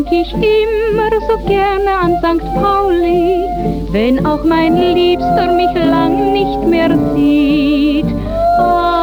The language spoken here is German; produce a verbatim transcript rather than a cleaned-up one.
denk ich immer so gerne an Sankt Pauli, wenn auch mein Liebster mich lang nicht mehr sieht.